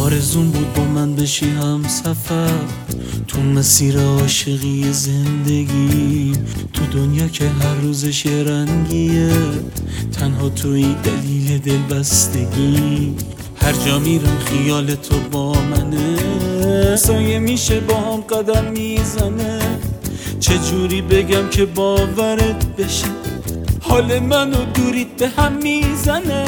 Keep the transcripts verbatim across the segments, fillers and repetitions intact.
آرزون بود با من بشی هم سفر تو مسیر عاشقی زندگی، تو دنیا که هر روزش یه رنگیه، تنها توی دلیل دلبستگی. هر جا میرم خیال تو با منه، سایه میشه با هم قدم میزنه. چجوری بگم که باورت بشه، حال من و دوریت به هم میزنه.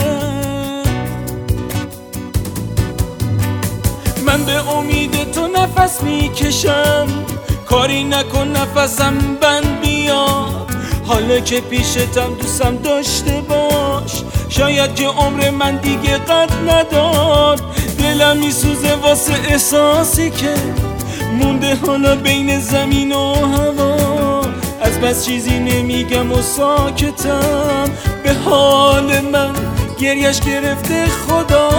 من به امید تو نفس میکشم، کاری نکن نفسم بند بیاد. حالا که پیشتم دوستم داشته باش، شاید که عمر من دیگه قد نداد. دلم میسوزه واسه احساسی که مونده حالا بین زمین و هوا. از بس چیزی نمیگم و ساکتم، به حال من گریش گرفته خدا.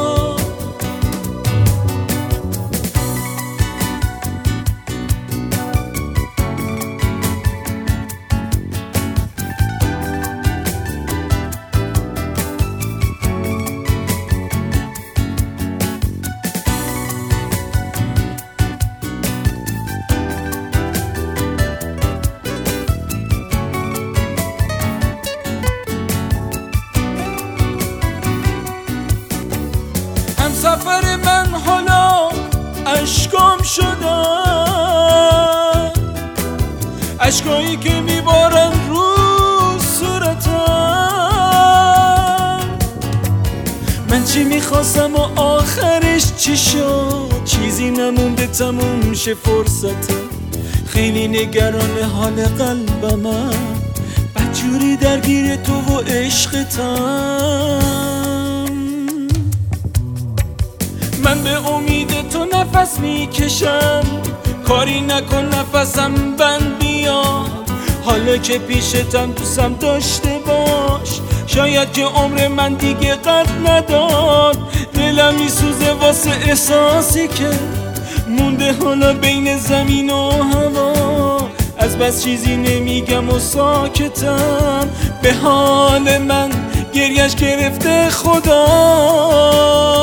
سفر من حالا اشکام شدن، اشکایی که میبارن رو صورتم. من چی میخواستم و آخرش چی شد، چیزی نمونده تموم شه فرصتم. خیلی نگران حال قلبم، بدجوری درگیر تو و عشقتم. من به امید تو نفس میکشم، کاری نکن نفسم بند بیاد. حالا که پیشتم دوستم داشته باش، شاید که عمر من دیگه قد نداد. دلم میسوزه واسه احساسی که مونده حالا بین زمین و هوا. از بس چیزی نمیگم و ساکتم، به حال من گریش گرفته خدا.